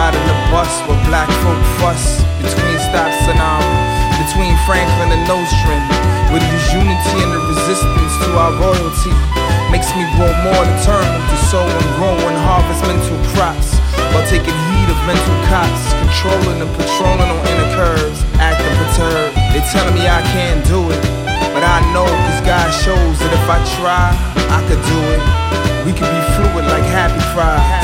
riding the bus where black folk fuss between stops and between Franklin and Nostrand, where there's unity and the resistance to our royalty makes me grow more determined to sow and grow and harvest mental crops, while taking heed of mental cops, controlling and patrolling on inner curves, acting perturbed. They telling me I can't do it, but I know cause God shows that if I try, I could do it. We could be fluid like happy fries.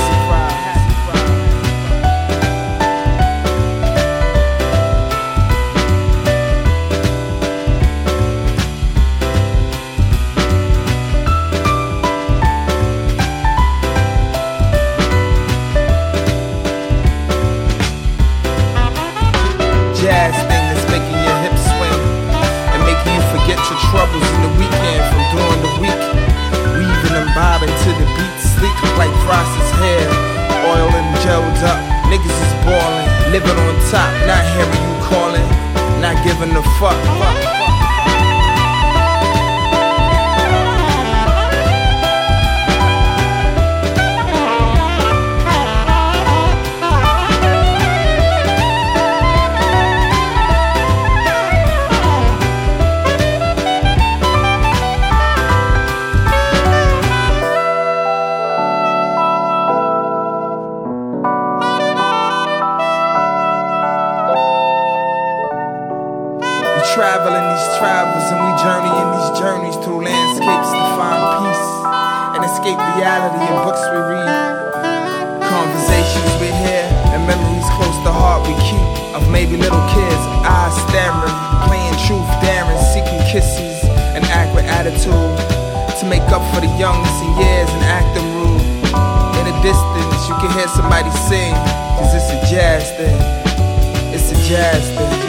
Jazz thing that's making your hips swing and making you forget your troubles in the weekend from during the week. Weaving and bobbing to the beat, sleek like Frost's hair, oil and gelled up. Niggas is ballin', living on top, not hearing you calling, not giving a fuck. Travel in these travels and we journey in these journeys through landscapes to find peace and escape reality in books we read, conversations we hear, and memories close to heart we keep of maybe little kids, eyes stammering, playing truth, daring, seeking kisses and act with attitude to make up for the youngness in years and acting rude. In the distance you can hear somebody sing, cause it's a jazz thing, it's a jazz thing.